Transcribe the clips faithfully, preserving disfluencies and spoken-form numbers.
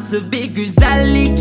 nasıl bir güzellik.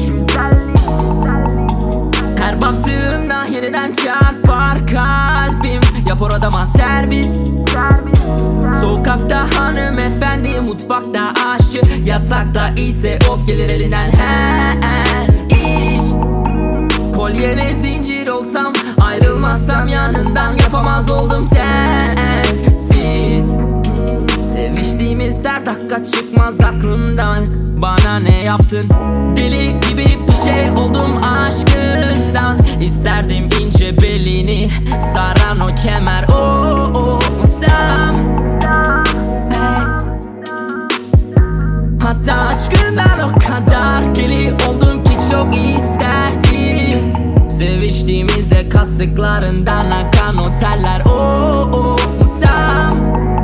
Her baktığımda yeniden çarpar kalbim. Yap orada servis. Sokakta hanımefendi, mutfakta aşçı, yatakta ise of gelir elinden her iş. Kolyene zincir olsam, ayrılmazsam yanından, yapamaz oldum sensiz. Seviştiğimiz her dakika çıkmaz aklımdan. Bana ne yaptın? Deli gibi bir şey oldum aşkından. İsterdim ince belini saran o kemer, o o olsam. Hatta aşkından o kadar deli oldum ki çok isterdim. Seviştiğimizde kasıklarından akan o teller, o o olsam.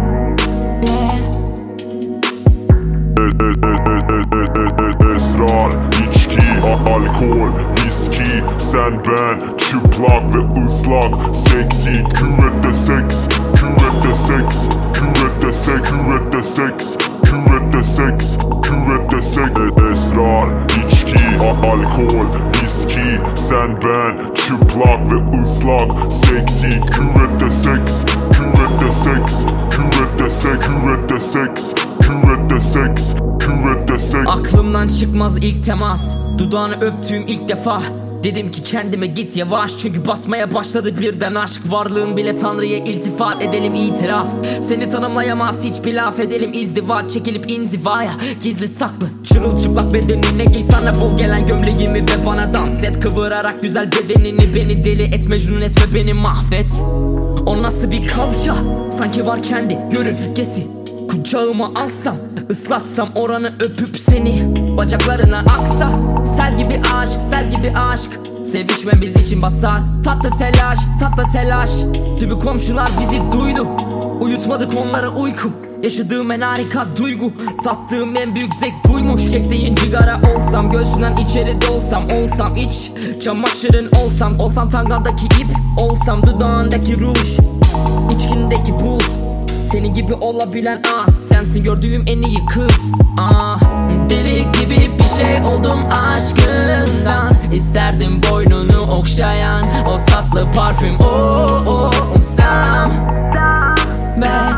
Esrar, içki, alkol, viski, sen ben, çıplak ve ıslak, seksi, küvette seks, küvette seks, küvette seks, küvette seks, küvette seks, küvette seks. Esrar, içki, alkol, viski, sen ben, çıplak ve ıslak, seksi, küvette seks, küvette seks, küvette seks, küvette seks, küvette seks, küvette seks. Aklımdan çıkmaz ilk temas, dudağını öptüğüm ilk defa. Dedim ki kendime git yavaş, çünkü basmaya başladı birden aşk. Varlığın bile Tanrı'ya iltifat edelim itiraf. Seni tanımlayamaz hiçbir laf, edelim izdivaç, çekilip inzivaya. Gizli saklı çırılçıplak bedenine giy sana bol gelen gömleğimi ve bana dans et. Kıvırarak güzel bedenini, beni deli et, mecnun et ve beni mahvet. O nasıl bir kalça, sanki var kendi yörüngesi. Kucağıma alsam, ıslatsam oranı, öpüp seni bacaklarına aksa. Sel gibi aşk, sel gibi aşk, sevişmemiz için basar tatlı telaş, tatlı telaş. Tüm komşular bizi duydu, uyutmadık onlara uyku. Yaşadığım en harika duygu, tattığım en büyük zevk buymuş. Çektiğin cigara olsam, göğsünden içeri dolsam, olsam iç çamaşırın olsam, olsam tangandaki ip olsam, dudağındaki ruj, içkindeki buz. Senin gibi olabilen az, sensin gördüğüm en iyi kız. Ah, deli gibi bir şey oldum aşkından. İsterdim boynunu okşayan o tatlı parfüm, o o olsam ben.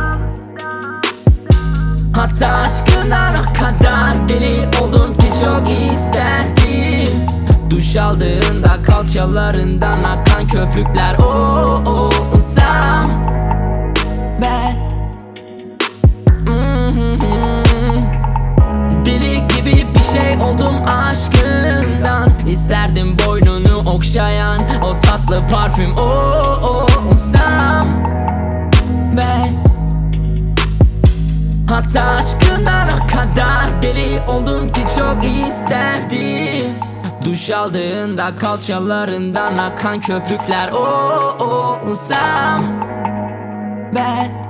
Hatta aşkından o kadar deli oldum ki çok isterdim. Duş aldığında kalçalarından akan köpükler, o o olsam ben. Deli gibi bir şey oldum aşkından. İsterdim boynunu okşayan o tatlı parfüm, o o olsam ben. Hatta aşkından o kadar deli oldum ki çok isterdim. Duş aldığında kalçalarından akan köpükler, o o olsam ben.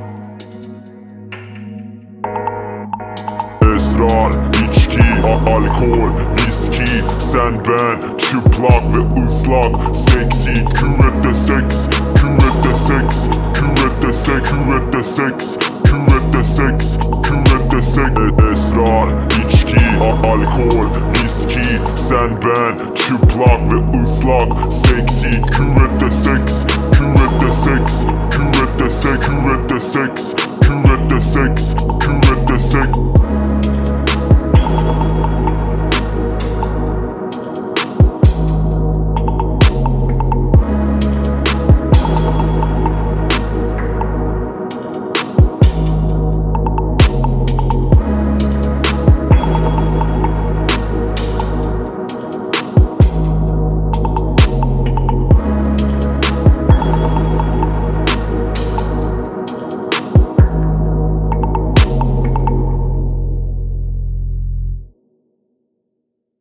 Esrar, içki, alkol, viski, sen ben, çıplak ve ıslak, seksi, küvette seks, küvette seks, küvette seks, küvette seks, küvette seks, küvette seks. Esrar, içki, alkol, viski, sen ben, çıplak ve ıslak, seksi, küvette seks, küvette seks, küvette seks, küvette seks, küvette seks, küvette seks.